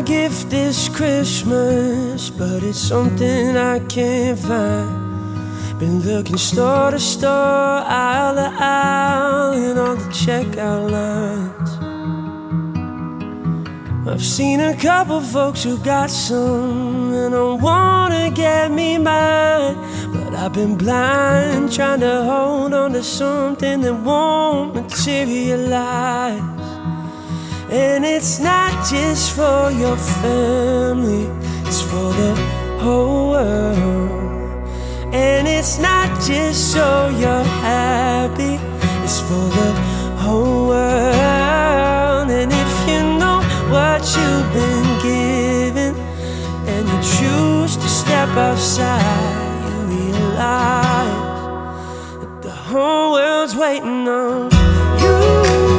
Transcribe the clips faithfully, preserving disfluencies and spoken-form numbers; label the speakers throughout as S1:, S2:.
S1: gift this Christmas, but it's something I can't find. Been looking store to store, aisle to aisle, in all the checkout lines. I've seen a couple folks who got some, and I wanna get me mine, but I've been blind, trying to hold on to something that won't materialize. And it's not just for your family, it's for the whole world. And it's not just so you're happy, it's for the whole world. And if you know what you've been given, and you choose to step outside, you realize that the whole world's waiting on you.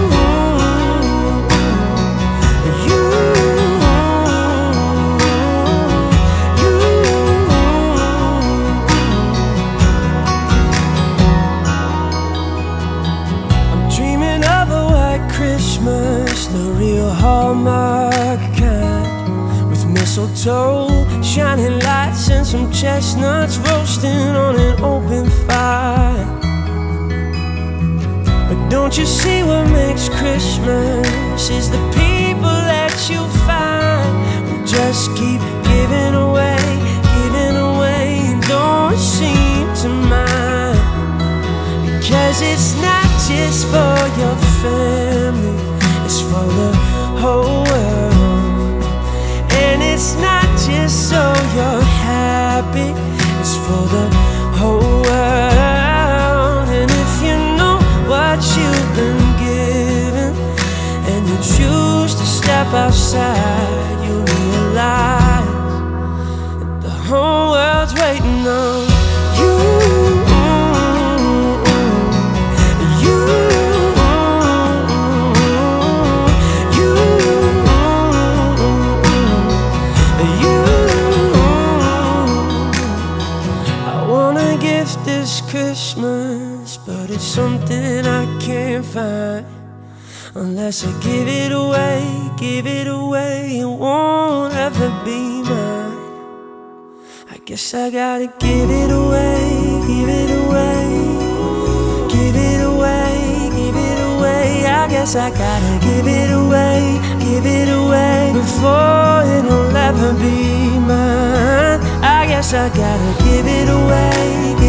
S1: Christmas, the real Hallmark kind, with mistletoe, shining lights, and some chestnuts roasting on an open fire. But don't you see what makes Christmas is the people that you find who just keep giving away, giving away, and don't seem to mind. Because it's not just for your family, it's for the whole world. And it's not just so you're happy, it's for the whole world. And if you know what you've been given, and you choose to step outside, you realize that the whole world's waiting on you. This Christmas, but it's something I can't find. Unless I give it away, give it away, it won't ever be mine. I guess I gotta give it away, give it away, give it away, give it away. I guess I gotta give it away, give it away, before it'll ever be mine. I guess I gotta give it away.